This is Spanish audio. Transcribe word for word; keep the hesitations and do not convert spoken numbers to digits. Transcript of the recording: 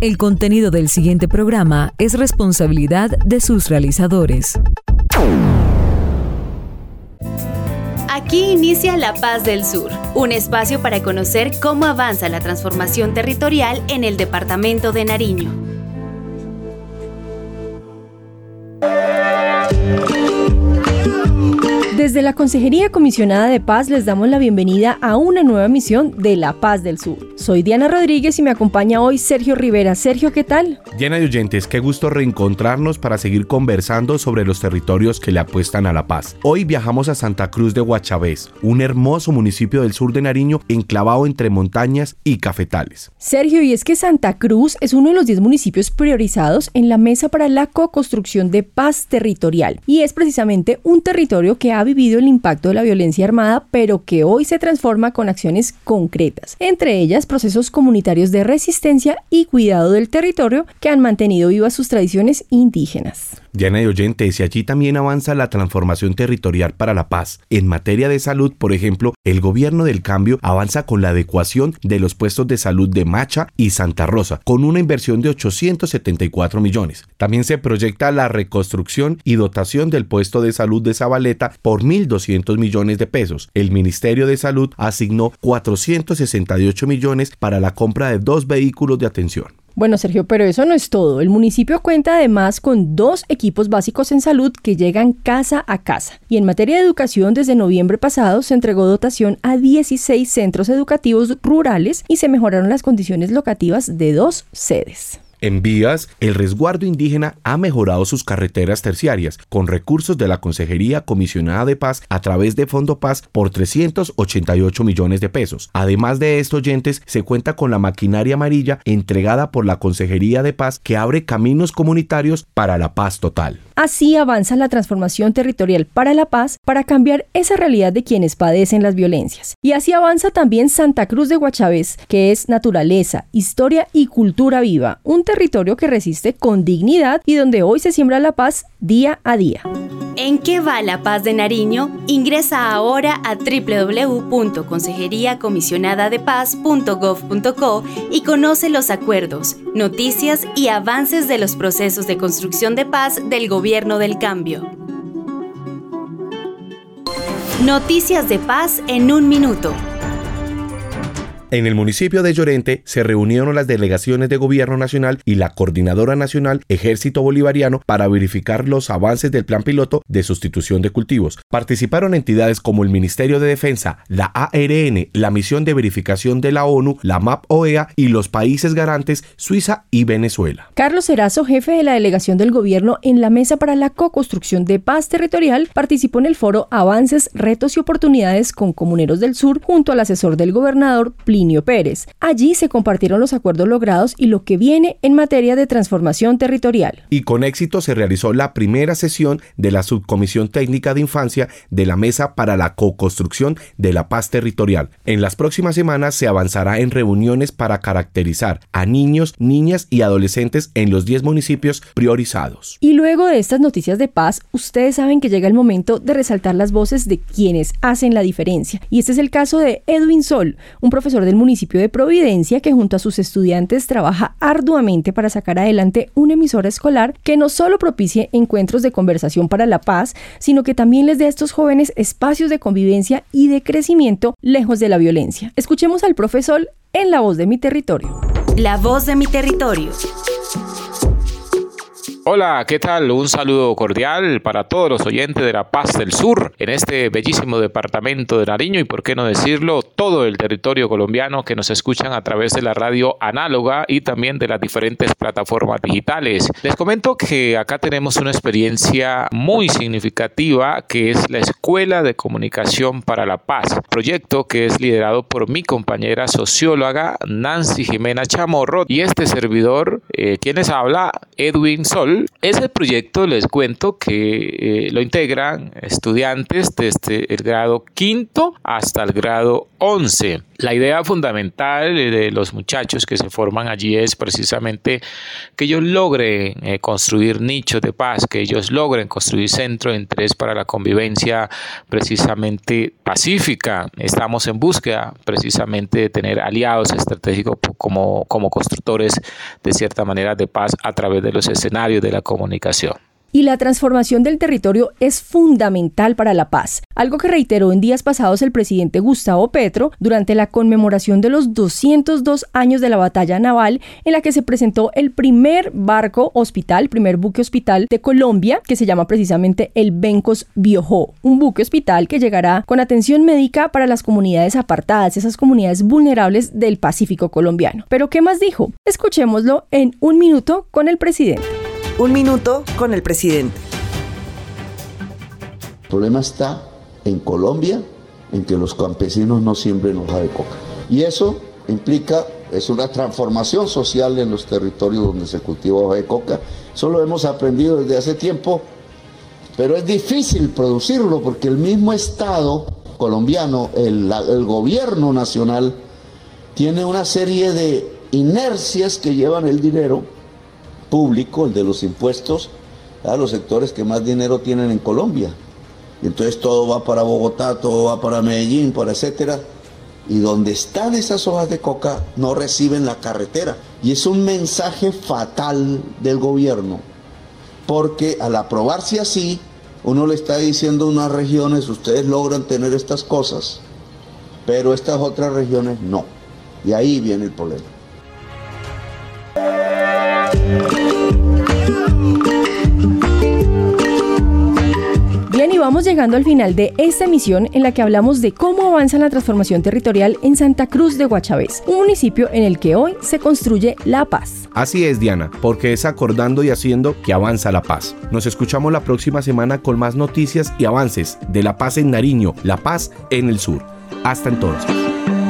El contenido del siguiente programa es responsabilidad de sus realizadores. Aquí inicia La Paz del Sur, un espacio para conocer cómo avanza la transformación territorial en el departamento de Nariño. Desde la Consejería Comisionada de Paz les damos la bienvenida a una nueva emisión de La Paz del Sur. Soy Diana Rodríguez y me acompaña hoy Sergio Rivera. Sergio, ¿qué tal? Diana y oyentes, qué gusto reencontrarnos para seguir conversando sobre los territorios que le apuestan a la paz. Hoy viajamos a Santa Cruz de Guachavés, un hermoso municipio del sur de Nariño enclavado entre montañas y cafetales. Sergio, y es que Santa Cruz es uno de los diez municipios priorizados en la Mesa para la Co-construcción de Paz Territorial y es precisamente un territorio que ha vivido el impacto de la violencia armada, pero que hoy se transforma con acciones concretas, entre ellas procesos comunitarios de resistencia y cuidado del territorio que han mantenido vivas sus tradiciones indígenas. Diana y oyentes, y allí también avanza la transformación territorial para la paz. En materia de salud, por ejemplo, el gobierno del cambio avanza con la adecuación de los puestos de salud de Macha y Santa Rosa, con una inversión de ochocientos setenta y cuatro millones. También se proyecta la reconstrucción y dotación del puesto de salud de Zabaleta por mil doscientos millones de pesos. El Ministerio de Salud asignó cuatrocientos sesenta y ocho millones para la compra de dos vehículos de atención. Bueno, Sergio, pero eso no es todo. El municipio cuenta además con dos equipos básicos en salud que llegan casa a casa. Y en materia de educación, desde noviembre pasado se entregó dotación a dieciséis centros educativos rurales y se mejoraron las condiciones locativas de dos sedes. En vías, el resguardo indígena ha mejorado sus carreteras terciarias con recursos de la Consejería Comisionada de Paz a través de Fondo Paz por trescientos ochenta y ocho millones de pesos. Además de esto, oyentes, se cuenta con la maquinaria amarilla entregada por la Consejería de Paz que abre caminos comunitarios para la paz total. Así avanza la transformación territorial para la paz para cambiar esa realidad de quienes padecen las violencias. Y así avanza también Santa Cruz de Guachavés, que es naturaleza, historia y cultura viva, un territorio que resiste con dignidad y donde hoy se siembra la paz día a día. ¿En qué va la paz de Nariño? Ingresa ahora a doble u doble u doble u punto consejería comisionada de paz punto gov punto co y conoce los acuerdos, noticias y avances de los procesos de construcción de paz del Gobierno del Cambio. Noticias de paz en un minuto. En el municipio de Llorente se reunieron las delegaciones de Gobierno Nacional y la Coordinadora Nacional Ejército Bolivariano para verificar los avances del plan piloto de sustitución de cultivos. Participaron entidades como el Ministerio de Defensa, la A R N, la Misión de Verificación de la ONU, la M A P O E A y los países garantes Suiza y Venezuela. Carlos Erazo, jefe de la delegación del Gobierno en la Mesa para la Co-construcción de Paz Territorial, participó en el foro Avances, Retos y Oportunidades con Comuneros del Sur junto al asesor del gobernador Plinio Pérez. Allí se compartieron los acuerdos logrados y lo que viene en materia de transformación territorial. Y con éxito se realizó la primera sesión de la Subcomisión Técnica de Infancia de la Mesa para la Co-construcción de la Paz Territorial. En las próximas semanas se avanzará en reuniones para caracterizar a niños, niñas y adolescentes en los diez municipios priorizados. Y luego de estas noticias de paz, ustedes saben que llega el momento de resaltar las voces de quienes hacen la diferencia. Y este es el caso de Edwin Sol, un profesor del municipio de Providencia que junto a sus estudiantes trabaja arduamente para sacar adelante una emisora escolar que no solo propicie encuentros de conversación para la paz, sino que también les dé a estos jóvenes espacios de convivencia y de crecimiento lejos de la violencia. Escuchemos al profesor en La Voz de mi Territorio. La Voz de mi Territorio. Hola, ¿qué tal? Un saludo cordial para todos los oyentes de La Paz del Sur en este bellísimo departamento de Nariño y, por qué no decirlo, todo el territorio colombiano que nos escuchan a través de la radio análoga y también de las diferentes plataformas digitales. Les comento que acá tenemos una experiencia muy significativa que es la Escuela de Comunicación para la Paz, proyecto que es liderado por mi compañera socióloga Nancy Jimena Chamorro y este servidor, eh, quien les habla, Edwin Sol. Ese proyecto, les cuento que eh, lo integran estudiantes desde el grado quinto hasta el grado once. La idea fundamental de los muchachos que se forman allí es precisamente que ellos logren eh, construir nichos de paz, que ellos logren construir centros de interés para la convivencia precisamente pacífica. Estamos en búsqueda precisamente de tener aliados estratégicos como, como constructores de cierta manera de paz a través de los escenarios de la comunicación. Y la transformación del territorio es fundamental para la paz, algo que reiteró en días pasados el presidente Gustavo Petro durante la conmemoración de los doscientos dos años de la batalla naval, en la que se presentó el primer barco hospital, primer buque hospital de Colombia, que se llama precisamente el Bencos Biojó, un buque hospital que llegará con atención médica para las comunidades apartadas, esas comunidades vulnerables del Pacífico colombiano. ¿Pero qué más dijo? Escuchémoslo en un minuto con el presidente. Un minuto con el presidente. El problema está en Colombia, en que los campesinos no siembren hoja de coca. Y eso implica, es una transformación social en los territorios donde se cultiva hoja de coca. Eso lo hemos aprendido desde hace tiempo, pero es difícil producirlo porque el mismo Estado colombiano, el, el gobierno nacional, tiene una serie de inercias que llevan el dinero público, el de los impuestos, a los sectores que más dinero tienen en Colombia. Y entonces todo va para Bogotá, todo va para Medellín, para etcétera. Y donde están esas hojas de coca no reciben la carretera. Y es un mensaje fatal del gobierno, porque al aprobarse así, uno le está diciendo a unas regiones, ustedes logran tener estas cosas, pero estas otras regiones no. Y ahí viene el problema. Bien, y vamos llegando al final de esta emisión en la que hablamos de cómo avanza la transformación territorial en Santa Cruz de Guachavés, un municipio en el que hoy se construye la paz. Así es, Diana, porque es acordando y haciendo que avanza la paz. Nos escuchamos la próxima semana con más noticias y avances de la paz en Nariño, la paz en el sur. Hasta entonces.